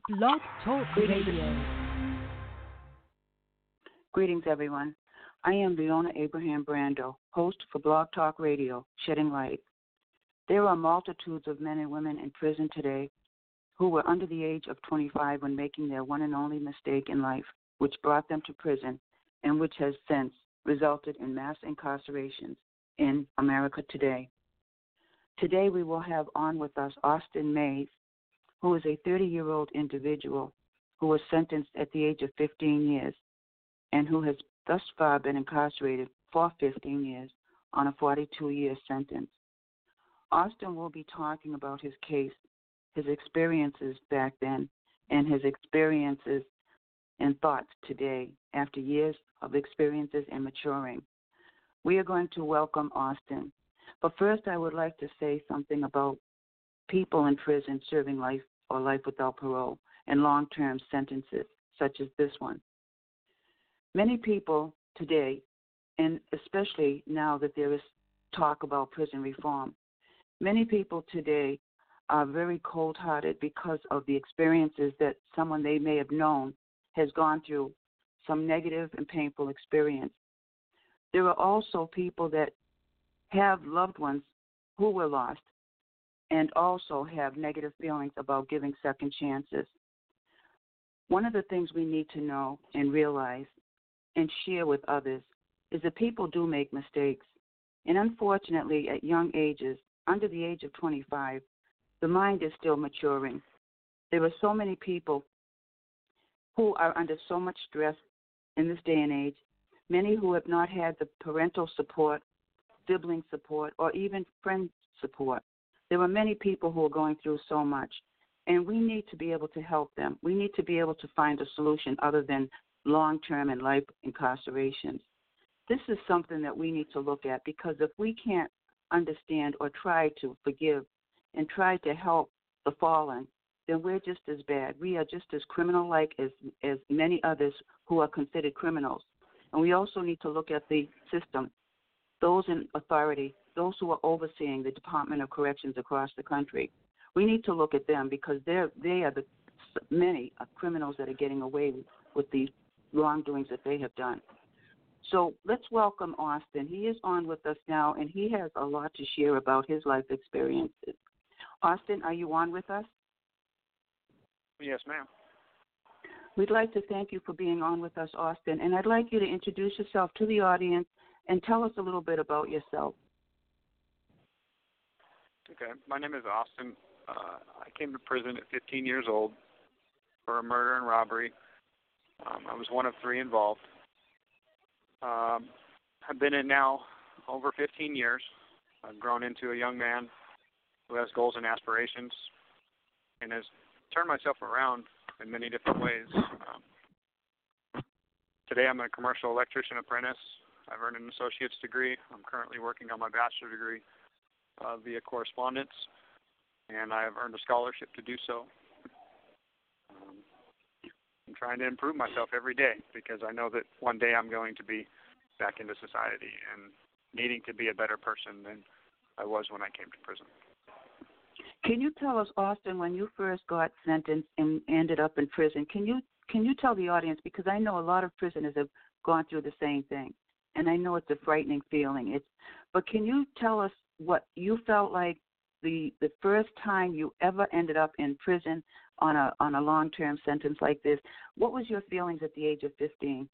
Blog Talk Radio. Greetings, everyone. I am Leona Abraham Brando, host for Blog Talk Radio, Shedding Light. There are multitudes of men and women in prison today who were under the age of 25 when making their one and only mistake in life, which brought them to prison and which has since resulted in mass incarcerations in America today. Today we will have on with us Austin Mays, who is a 30-year-old individual who was sentenced at the age of 15 years and who has thus far been incarcerated for 15 years on a 42-year sentence. Austin will be talking about his case, his experiences back then, and his experiences and thoughts today after years of experiences and maturing. We are going to welcome Austin. But first, I would like to say something about people in prison serving life or life without parole and long-term sentences such as this one. Many people today, and especially now that there is talk about prison reform, many people today are very cold-hearted because of the experiences that someone they may have known has gone through some negative and painful experience. There are also people that have loved ones who were lost and also have negative feelings about giving second chances. One of the things we need to know and realize and share with others is that people do make mistakes. And unfortunately, at young ages, under the age of 25, the mind is still maturing. There are so many people who are under so much stress in this day and age, many who have not had the parental support, sibling support, or even friend support. There are many people who are going through so much, and we need to be able to help them. We need to be able to find a solution other than long-term and life incarcerations. This is something that we need to look at, because if we can't understand or try to forgive and try to help the fallen, then we're just as bad. We are just as criminal-like as many others who are considered criminals. And we also need to look at the system, those in authority, those who are overseeing the Department of Corrections across the country. We need to look at them because they are the many criminals that are getting away with the wrongdoings that they have done. So let's welcome Austin. He is on with us now, and he has a lot to share about his life experiences. Austin, are you on with us? Yes, ma'am. We'd like to thank you for being on with us, Austin, and I'd like you to introduce yourself to the audience and tell us a little bit about yourself. Okay, my name is Austin. I came to prison at 15 years old for a murder and robbery. I was one of three involved. I've been in now over 15 years. I've grown into a young man who has goals and aspirations and has turned myself around in many different ways. Today I'm a commercial electrician apprentice. I've earned an associate's degree. I'm currently working on my bachelor's degree via correspondence, and I have earned a scholarship to do so. I'm trying to improve myself every day because I know that one day I'm going to be back into society and needing to be a better person than I was when I came to prison. Can you tell us, Austin, when you first got sentenced and ended up in prison, can you tell the audience, because I know a lot of prisoners have gone through the same thing, and I know it's a frightening feeling. But can you tell us what you felt like the first time you ever ended up in prison on a long-term sentence like this? What was your feelings at the age of 15?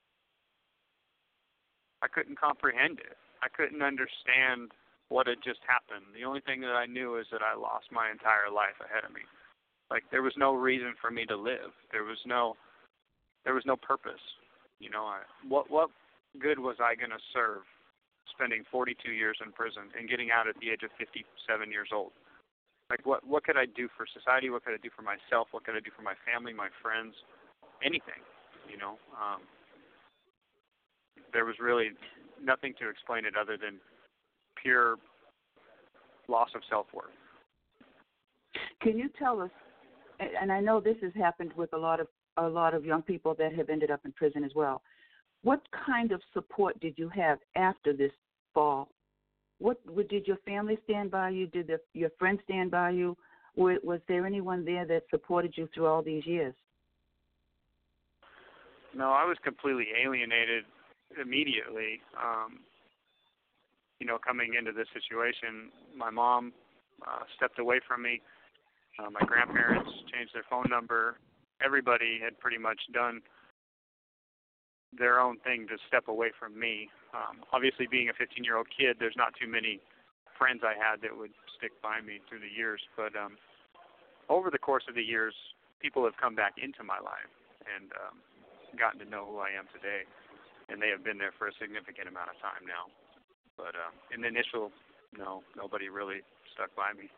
I couldn't comprehend it. I couldn't understand what had just happened. The only thing that I knew is that I lost my entire life ahead of me. Like, there was no reason for me to live. There was no purpose. You know, what good was I going to serve spending 42 years in prison and getting out at the age of 57 years old? Like, what could I do for society? What could I do for myself? What could I do for my family, my friends? Anything, you know. There was really nothing to explain it other than pure loss of self-worth. Can you tell us, and I know this has happened with a lot of young people that have ended up in prison as well, what kind of support did you have after this fall? Did your family stand by you? Did your friends stand by you? Was there anyone there that supported you through all these years? No, I was completely alienated immediately. Coming into this situation, my mom stepped away from me. My grandparents changed their phone number. Everybody had pretty much done their own thing to step away from me. Obviously, being a 15-year-old kid, there's not too many friends I had that would stick by me through the years. But over the course of the years, people have come back into my life and gotten to know who I am today, and they have been there for a significant amount of time now. But in the initial, no, nobody really stuck by me.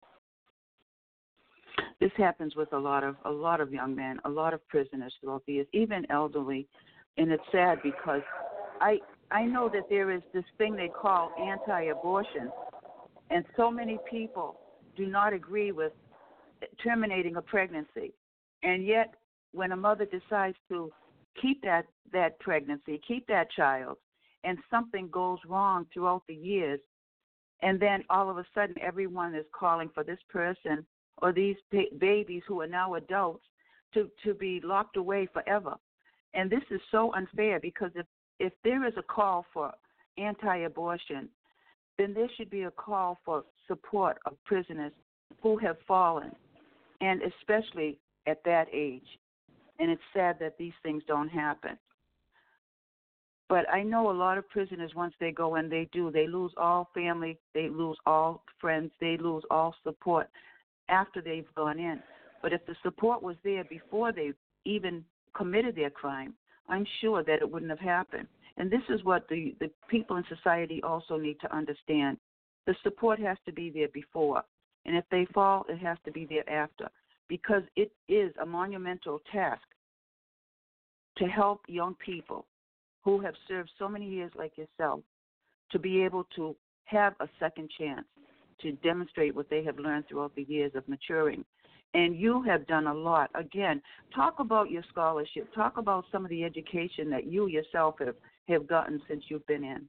This happens with a lot of young men, a lot of prisoners throughout the years, even elderly, and it's sad because I know that there is this thing they call anti-abortion, and so many people do not agree with terminating a pregnancy, and yet when a mother decides to keep that pregnancy, keep that child, and something goes wrong throughout the years, and then all of a sudden everyone is calling for this person or these babies who are now adults to be locked away forever. And this is so unfair because if there is a call for anti-abortion, then there should be a call for support of prisoners who have fallen, and especially at that age. And it's sad that these things don't happen. But I know a lot of prisoners, once they go in, they lose all family, they lose all friends, they lose all support after they've gone in. But if the support was there before they even committed their crime, I'm sure that it wouldn't have happened. And this is what the people in society also need to understand. The support has to be there before. And if they fall, it has to be there after. Because it is a monumental task to help young people who have served so many years like yourself to be able to have a second chance to demonstrate what they have learned throughout the years of maturing. And you have done a lot. Again, talk about your scholarship. Talk about some of the education that you yourself have gotten since you've been in.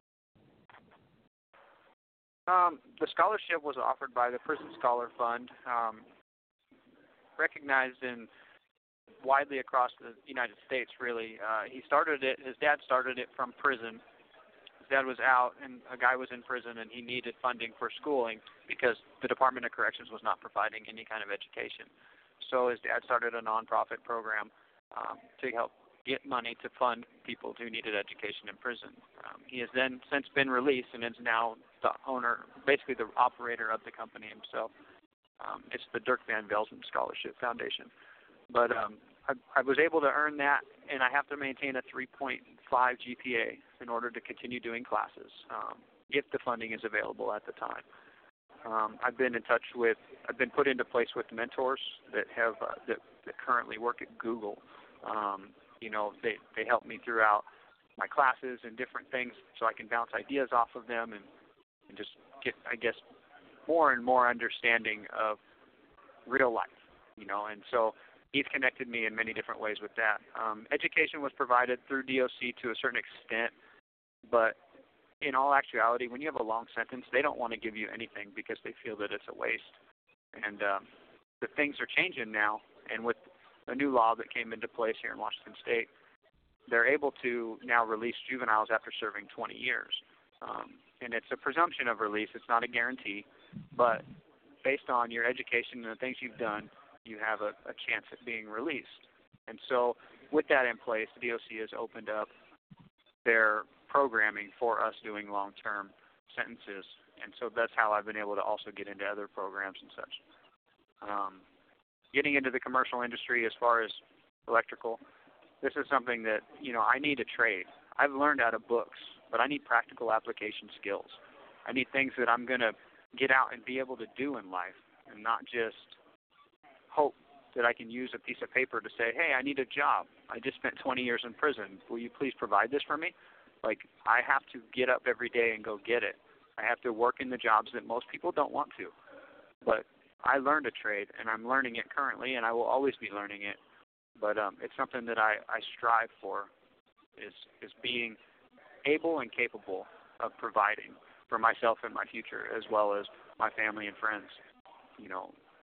The scholarship was offered by the Prison Scholar Fund, recognized in widely across the United States, really. His dad started it from prison. His dad was out, and a guy was in prison, and he needed funding for schooling because the Department of Corrections was not providing any kind of education. So his dad started a nonprofit program to help get money to fund people who needed education in prison. He has then since been released and is now the owner, basically the operator of the company himself. It's the Dirk Van Velzen Scholarship Foundation. But I was able to earn that, and I have to maintain a 3.5 GPA in order to continue doing classes, if the funding is available at the time. I've been put into place with mentors that have that currently work at Google. They help me throughout my classes and different things so I can bounce ideas off of them and just get, I guess, more and more understanding of real life, and so he's connected me in many different ways with that. Education was provided through DOC to a certain extent, but in all actuality, when you have a long sentence, they don't want to give you anything because they feel that it's a waste. And the things are changing now, and with a new law that came into place here in Washington State, they're able to now release juveniles after serving 20 years. And it's a presumption of release. It's not a guarantee, but based on your education and the things you've done, you have a chance at being released. And so with that in place, the DOC has opened up their programming for us doing long-term sentences. And so that's how I've been able to also get into other programs and such. Getting into the commercial industry as far as electrical, this is something that, I need a trade. I've learned out of books, but I need practical application skills. I need things that I'm going to get out and be able to do in life and not just hope that I can use a piece of paper to say, hey, I need a job. I just spent 20 years in prison. Will you please provide this for me? I have to get up every day and go get it. I have to work in the jobs that most people don't want to. But I learned a trade, and I'm learning it currently, and I will always be learning it. But it's something that I strive for is being able and capable of providing for myself and my future, as well as my family and friends.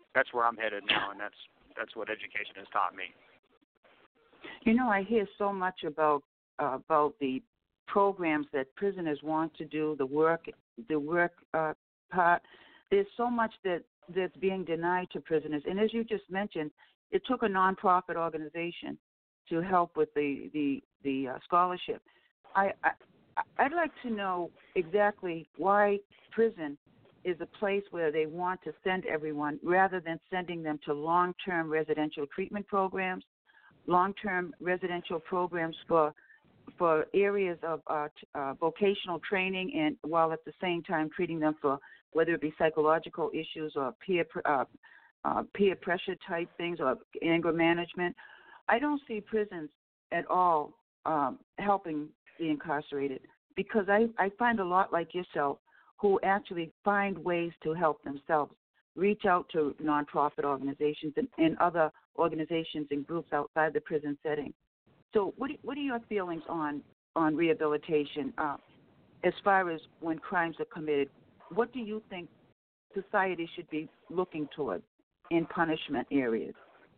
that's where I'm headed now, and that's what education has taught me. You know, I hear so much about the programs that prisoners want to do, the work part. There's so much that's being denied to prisoners, and as you just mentioned, it took a nonprofit organization to help with the scholarship. I'd like to know exactly why prison is a place where they want to send everyone rather than sending them to long-term residential treatment programs, long-term residential programs for areas of vocational training, and while at the same time treating them for whether it be psychological issues or peer pressure type things or anger management. I don't see prisons at all helping the incarcerated, because I find a lot like yourself who actually find ways to help themselves, reach out to nonprofit organizations and other organizations and groups outside the prison setting. So what are your feelings on rehabilitation as far as when crimes are committed? What do you think society should be looking toward in punishment areas?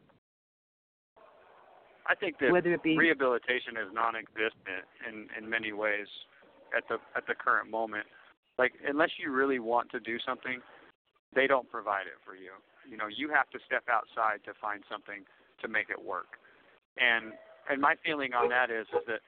I think that whether it be rehabilitation is non-existent in many ways at the current moment. Like, unless you really want to do something, they don't provide it for you. You know, you have to step outside to find something to make it work. And my feeling on that is that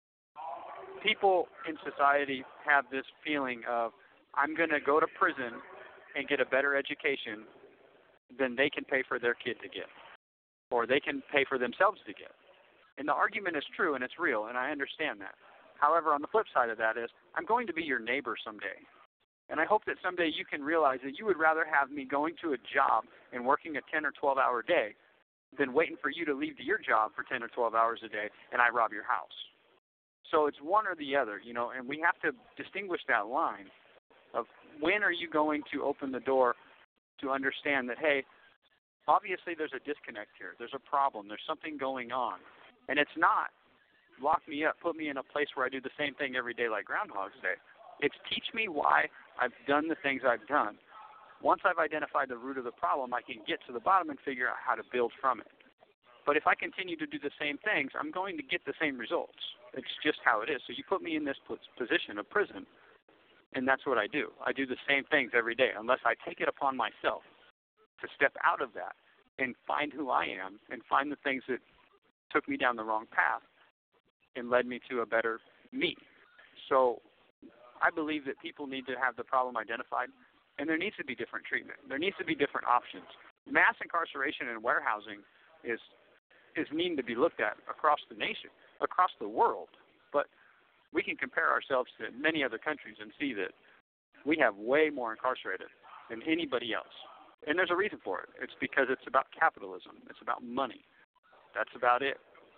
people in society have this feeling of, I'm going to go to prison and get a better education than they can pay for their kid to get, or they can pay for themselves to get. And the argument is true and it's real, and I understand that. However, on the flip side of that is, I'm going to be your neighbor someday. And I hope that someday you can realize that you would rather have me going to a job and working a 10 or 12-hour day than waiting for you to leave to your job for 10 or 12 hours a day and I rob your house. So it's one or the other, you know, and we have to distinguish that line of when are you going to open the door to understand that, hey, obviously there's a disconnect here. There's a problem. There's something going on. And it's not lock me up, put me in a place where I do the same thing every day like Groundhog's Day. It's teach me why I've done the things I've done. Once I've identified the root of the problem, I can get to the bottom and figure out how to build from it. But if I continue to do the same things, I'm going to get the same results. It's just how it is. So you put me in this position of prison, and that's what I do. I do the same things every day unless I take it upon myself to step out of that and find who I am and find the things that took me down the wrong path and led me to a better me. So I believe that people need to have the problem identified, and there needs to be different treatment. There needs to be different options. Mass incarceration and warehousing is needing to be looked at across the nation, across the world. But we can compare ourselves to many other countries and see that we have way more incarcerated than anybody else. And there's a reason for it. It's because it's about capitalism. It's about money. That's about it.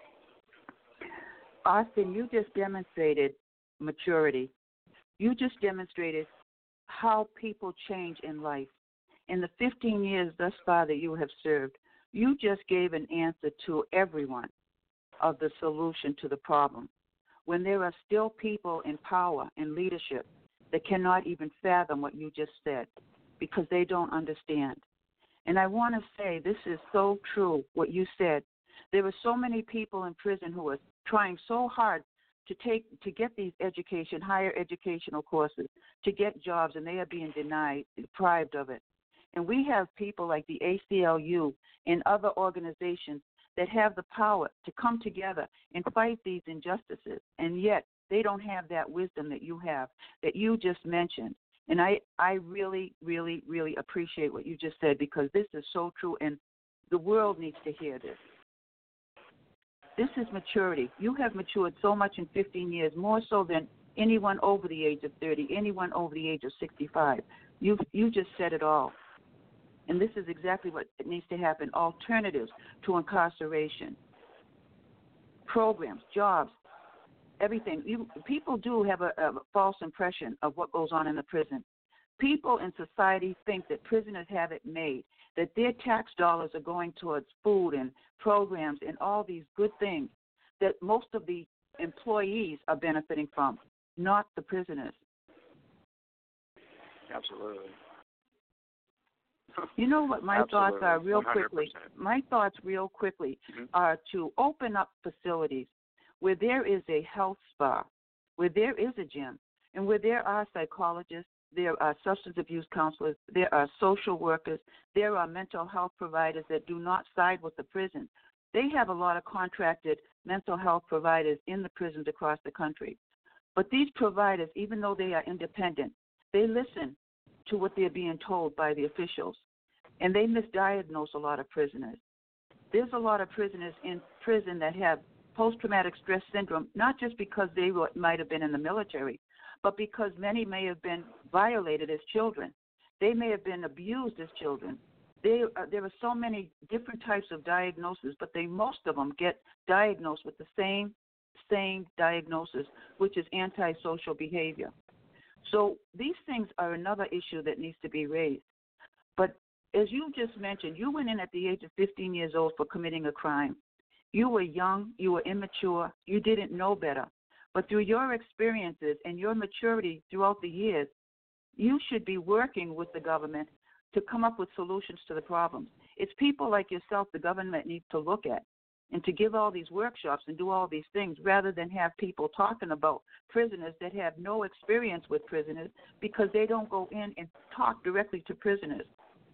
Austin, you just demonstrated maturity. You just demonstrated how people change in life. In the 15 years thus far that you have served, you just gave an answer to everyone of the solution to the problem. When there are still people in power and leadership that cannot even fathom what you just said because they don't understand. And I want to say this is so true, what you said. There are so many people in prison who are trying so hard to get these higher educational courses, to get jobs, and they are being deprived of it. And we have people like the ACLU and other organizations that have the power to come together and fight these injustices, and yet they don't have that wisdom that you have, that you just mentioned. And I really, really, really appreciate what you just said, because this is so true, and the world needs to hear this. This is maturity. You have matured so much in 15 years, more so than anyone over the age of 30, anyone over the age of 65. You just said it all. And this is exactly what needs to happen. Alternatives to incarceration, programs, jobs, everything. People do have a false impression of what goes on in the prison. People in society think that prisoners have it made, that their tax dollars are going towards food and programs and all these good things that most of the employees are benefiting from, not the prisoners. Absolutely. You know what my thoughts are real 100%. quickly? My thoughts real quickly are to open up facilities where there is a health spa, where there is a gym, and where there are psychologists, there are substance abuse counselors, there are social workers, there are mental health providers that do not side with the prison. They have a lot of contracted mental health providers in the prisons across the country. But these providers, even though they are independent, they listen to what they're being told by the officials, and they misdiagnose a lot of prisoners. There's a lot of prisoners in prison that have post-traumatic stress syndrome, not just because they might have been in the military, but because many may have been violated as children. They may have been abused as children. There are so many different types of diagnoses, but most of them get diagnosed with the same diagnosis, which is antisocial behavior. So these things are another issue that needs to be raised. But as you just mentioned, you went in at the age of 15 years old for committing a crime. You were young, you were immature, you didn't know better. But through your experiences and your maturity throughout the years, you should be working with the government to come up with solutions to the problems. It's people like yourself the government needs to look at and to give all these workshops and do all these things rather than have people talking about prisoners that have no experience with prisoners because they don't go in and talk directly to prisoners.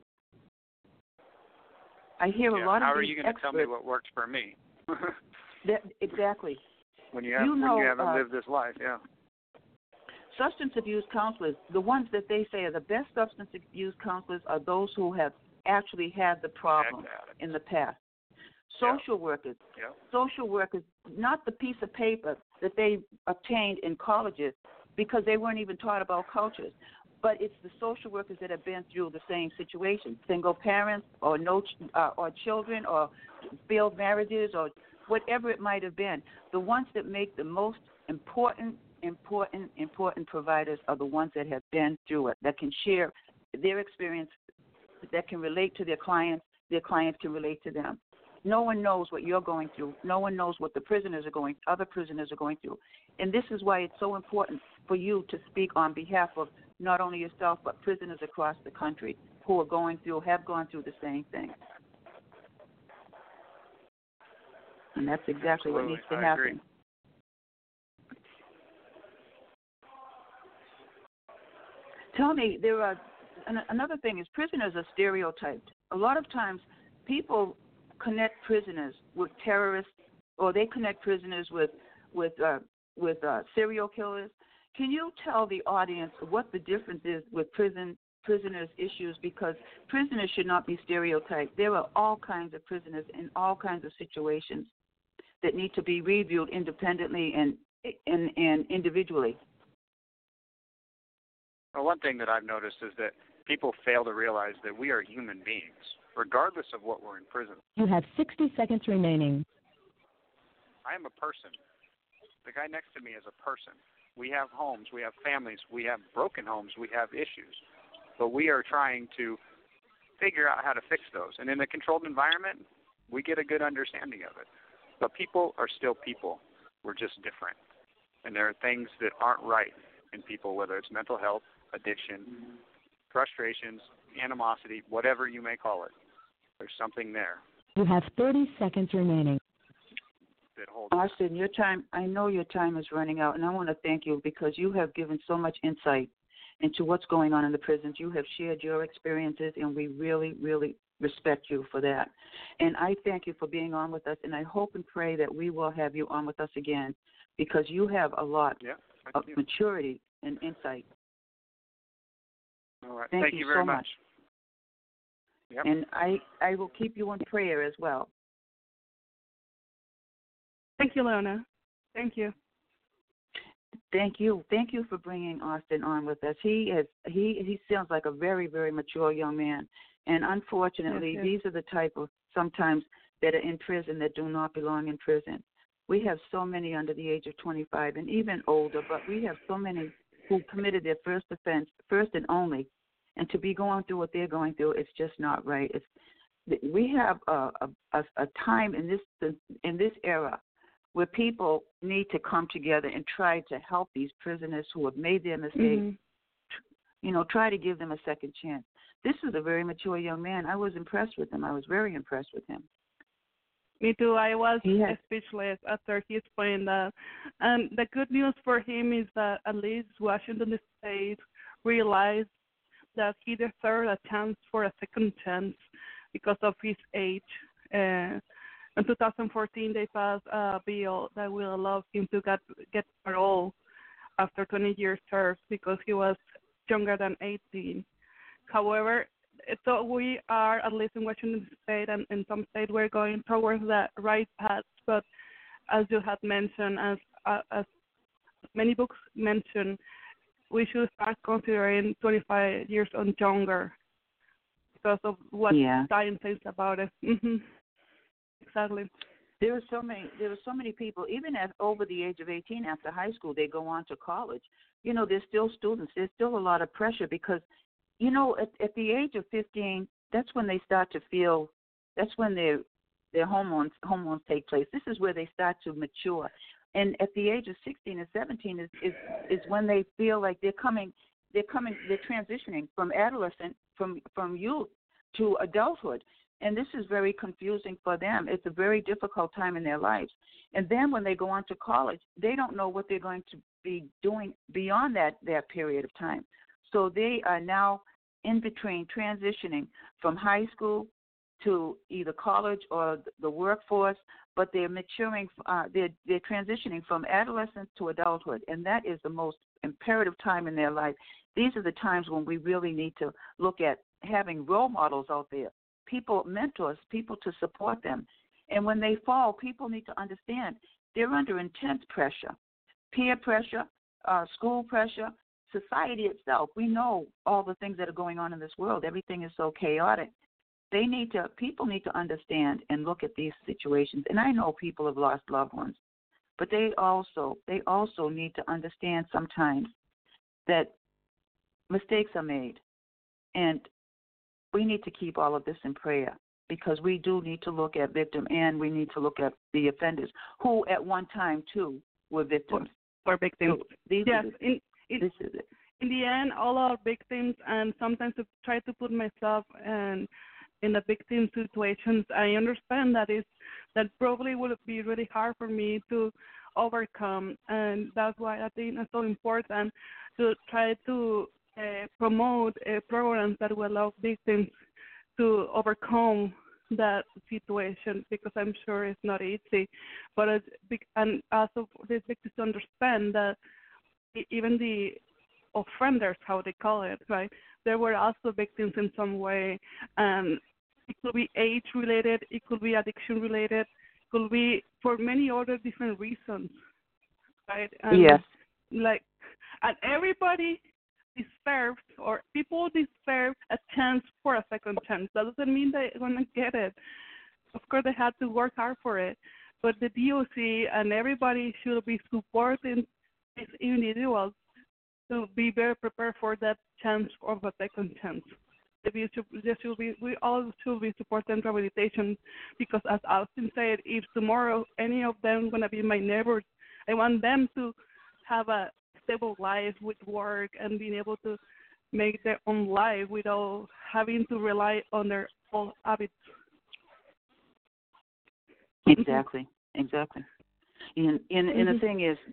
I hear a lot of these experts. How are you going to tell me what works for me? Exactly. When you haven't lived this life, yeah. Substance abuse counselors, the ones that they say are the best substance abuse counselors are those who have actually had the problem in the past. Social workers, not the piece of paper that they obtained in colleges because they weren't even taught about cultures, but it's the social workers that have been through the same situation, single parents or or children or failed marriages or whatever it might have been. The ones that make the most important providers are the ones that have been through it, that can share their experience, that can relate to their clients can relate to them. No one knows what you're going through. No one knows what other prisoners are going through. And this is why it's so important for you to speak on behalf of not only yourself, but prisoners across the country who have gone through the same thing. And that's exactly what needs to happen. Agree. Tell me, another thing is prisoners are stereotyped. A lot of times people connect prisoners with terrorists, or they connect prisoners with serial killers. Can you tell the audience what the difference is with prisoners' issues? Because prisoners should not be stereotyped. There are all kinds of prisoners in all kinds of situations that need to be reviewed independently and individually. Well, one thing that I've noticed is that people fail to realize that we are human beings, regardless of what we're in prison. You have 60 seconds remaining. I am a person. The guy next to me is a person. We have homes, we have families, we have broken homes, we have issues. But we are trying to figure out how to fix those. And in a controlled environment, we get a good understanding of it. But people are still people. We're just different. And there are things that aren't right in people, whether it's mental health, addiction, frustrations, animosity, whatever you may call it. There's something there. You have 30 seconds remaining. Austin, I know your time is running out, and I want to thank you because you have given so much insight into what's going on in the prisons. You have shared your experiences, and we really, really respect you for that. And I thank you for being on with us, and I hope and pray that we will have you on with us again because you have a lot of maturity and insight. All right. Thank you so very much. Yep. And I will keep you in prayer as well. Thank you, Lona. Thank you. Thank you. Thank you for bringing Austin on with us. He sounds like a very, very mature young man. And unfortunately, yes. These are the type of sometimes that are in prison that do not belong in prison. We have so many under the age of 25 and even older, but we have so many who committed their first offense, first and only. And to be going through what they're going through, it's just not right. We have a time in this era where people need to come together and try to help these prisoners who have made their mistakes, Try to give them a second chance. This is a very mature young man. I was impressed with him. I was very impressed with him. Me too. I was speechless after he explained that. And the good news for him is that at least Washington State realized that he deserved a chance for a second chance because of his age. In 2014, they passed a bill that will allow him to get parole after 20 years served because he was younger than 18. However, so we are, at least in Washington State and in some states, we're going towards the right path. But as you had mentioned, as many books mention, we should start considering 25 years and younger because of what science says about it. Mm-hmm. Exactly. There were so many people, even at over the age of 18, after high school, they go on to college. There's still students. There's still a lot of pressure because, at the age of 15, that's when they start to feel. That's when their hormones take place. This is where they start to mature. And at the age of 16 and 17 is when they feel like they're transitioning from adolescent, from youth to adulthood. And this is very confusing for them. It's a very difficult time in their lives. And then when they go on to college, they don't know what they're going to be doing beyond that period of time. So they are now in between, transitioning from high school to either college or the workforce, but they're maturing, they're transitioning from adolescence to adulthood, and that is the most imperative time in their life. These are the times when we really need to look at having role models out there, people, mentors, people to support them. And when they fall, people need to understand they're under intense pressure, peer pressure, school pressure, society itself. We know all the things that are going on in this world. Everything is so chaotic. People need to understand and look at these situations. And I know people have lost loved ones, but they also need to understand sometimes that mistakes are made, and we need to keep all of this in prayer because we do need to look at victim and we need to look at the offenders who at one time too were victims. Or victims. So yes. This is it. In the end, all are victims, and sometimes I try to put myself in the victim situations. I understand that probably would be really hard for me to overcome, and that's why I think it's so important to try to promote programs that will allow victims to overcome that situation, because I'm sure it's not easy. But and also these victims understand that even the offenders, how they call it, right? They were also victims in some way, and it could be age-related, it could be addiction-related, it could be for many other different reasons, right? And yes. And everybody deserves, or people deserve a chance for a second chance. That doesn't mean they're going to get it. Of course, they have to work hard for it, but the DOC and everybody should be supporting these individuals to be very prepared for that chance of a second chance. We all should be supporting rehabilitation because, as Austin said, if tomorrow any of them going to be my neighbors, I want them to have a stable life with work and being able to make their own life without having to rely on their old habits. Exactly. And the thing is,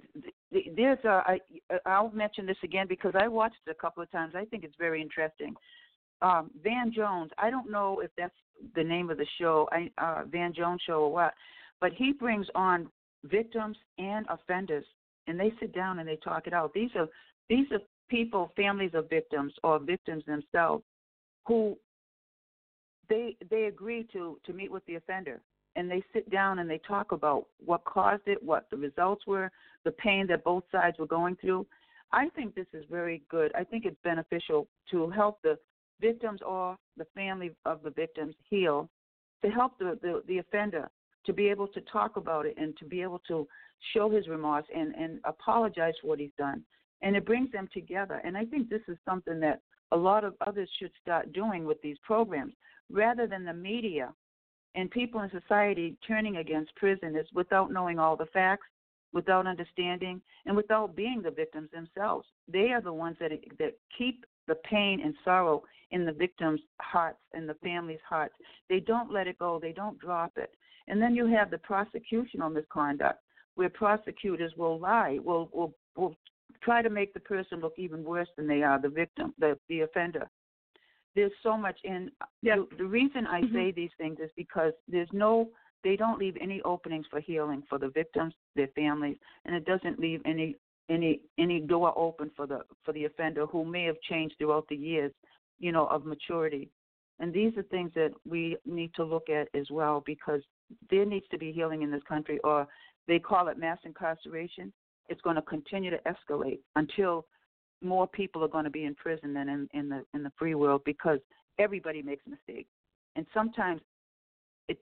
I'll mention this again because I watched it a couple of times. I think it's very interesting. Van Jones, I don't know if that's the name of the show, Van Jones show or what, but he brings on victims and offenders, and they sit down and they talk it out. These are people, families of victims or victims themselves, who they agree to meet with the offender. And they sit down and they talk about what caused it, what the results were, the pain that both sides were going through. I think this is very good. I think it's beneficial to help the victims or the family of the victims heal, to help the offender to be able to talk about it and to be able to show his remorse and apologize for what he's done. And it brings them together. And I think this is something that a lot of others should start doing with these programs, rather than the media and people in society turning against prisoners without knowing all the facts, without understanding, and without being the victims themselves. They are the ones that keep the pain and sorrow in the victims' hearts and the families' hearts. They don't let it go. They don't drop it. And then you have the prosecutional misconduct, where prosecutors will lie, will try to make the person look even worse than they are, the victim, the offender. There's so much in. Yes. The reason I say these things is because they don't leave any openings for healing for the victims, their families, and it doesn't leave any door open for the offender who may have changed throughout the years, of maturity. And these are things that we need to look at as well, because there needs to be healing in this country, or they call it mass incarceration. It's going to continue to escalate until more people are going to be in prison than in the free world, because everybody makes mistakes, and sometimes it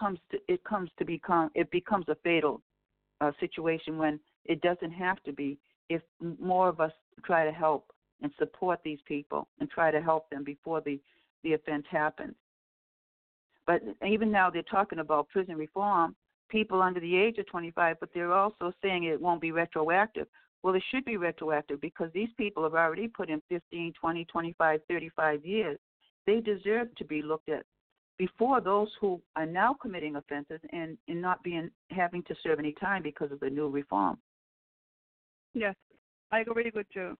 becomes a fatal situation when it doesn't have to be, if more of us try to help and support these people and try to help them before the offense happens. But even now they're talking about prison reform, people under the age of 25, but they're also saying it won't be retroactive. Well, it should be retroactive, because these people have already put in 15, 20, 25, 35 years. They deserve to be looked at before those who are now committing offenses and not having to serve any time because of the new reform. Yes, I agree with you.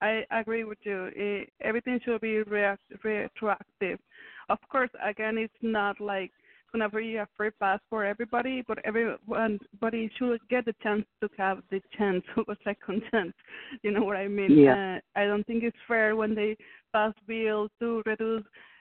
Everything should be retroactive. Of course, again, it's not like going to be a free pass for everybody, but everybody should get the chance to have the chance of a second chance. You know what I mean? Yeah. I don't think it's fair when they pass bills to reduce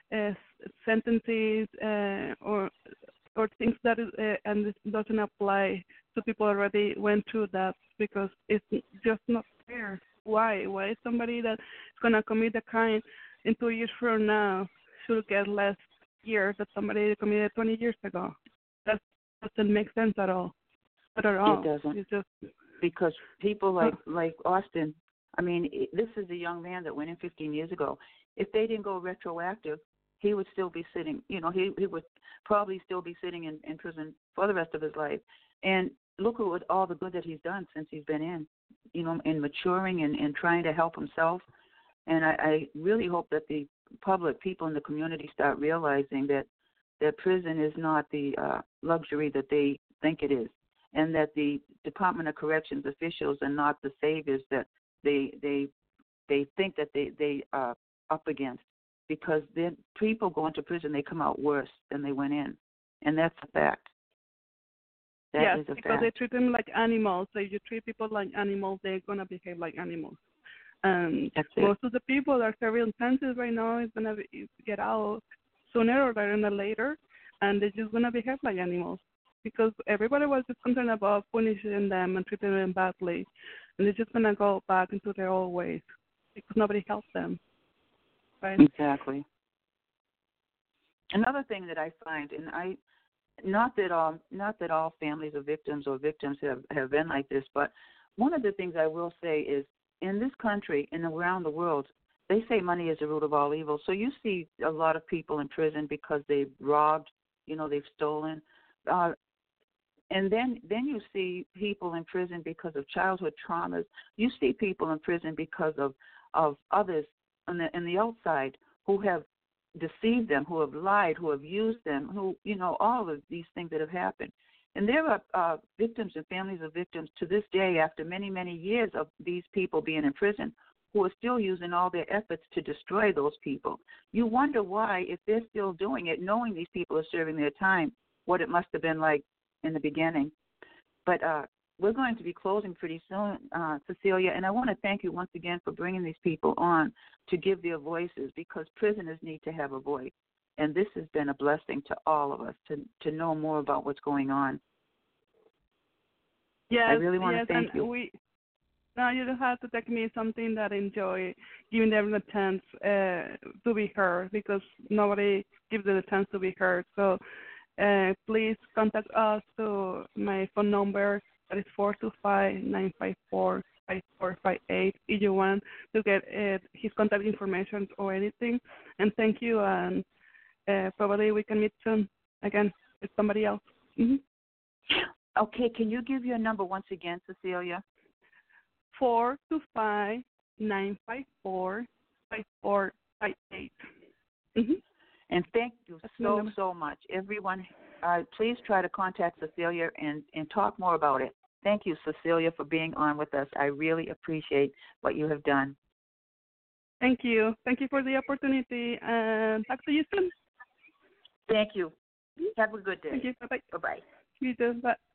sentences or things that and this doesn't apply to people already went through that, because it's just not fair. Why somebody that's going to commit a crime in 2 years from now should get less years that somebody committed 20 years ago? That doesn't make sense at all. Not at all. It doesn't. It's just because people like Austin, I mean, this is a young man that went in 15 years ago. If they didn't go retroactive, he would still be sitting, he would probably still be sitting in prison for the rest of his life. And look at all the good that he's done since he's been in maturing and trying to help himself. And I really hope that the public, people in the community, start realizing that prison is not the luxury that they think it is, and that the Department of Corrections officials are not the saviors that they think that they are up against, because then people go into prison, they come out worse than they went in, and that's a fact. That is a because fact. they treat them like animals. So if you treat people like animals, they're going to behave like animals. Most of the people that are serving sentences right now is going to get out sooner or later, and they're just going to behave like animals, because everybody was just concerned about punishing them and treating them badly, and they're just going to go back into their old ways because nobody helped them. Right? Exactly. Another thing that I find, and not that all families of victims or victims have been like this, but one of the things I will say is, in this country and around the world, they say money is the root of all evil. So you see a lot of people in prison because they've robbed, they've stolen, and then you see people in prison because of childhood traumas. You see people in prison because of others on the outside who have deceived them, who have lied, who have used them, who, all of these things that have happened. And there are victims and families of victims to this day, after many, many years of these people being in prison, who are still using all their efforts to destroy those people. You wonder why, if they're still doing it, knowing these people are serving their time, what it must have been like in the beginning. But we're going to be closing pretty soon, Cecilia, and I want to thank you once again for bringing these people on to give their voices, because prisoners need to have a voice. And this has been a blessing to all of us to know more about what's going on. Yes, I really want to thank you. No, you don't have to take me something that I enjoy, giving them the chance to be heard, because nobody gives them the chance to be heard. So please contact us to my phone number, that is 425-954-5458, if you want to get his contact information or anything. And thank you, and probably we can meet soon again with somebody else. Mm-hmm. Okay, can you give your number once again, Cecilia? 425-954-5458. 5458. Mm-hmm. And thank you so much. Everyone, please try to contact Cecilia and talk more about it. Thank you, Cecilia, for being on with us. I really appreciate what you have done. Thank you. Thank you for the opportunity, and talk to you soon. Thank you. Have a good day. Thank you. Bye-bye. Bye-bye. You too. Bye.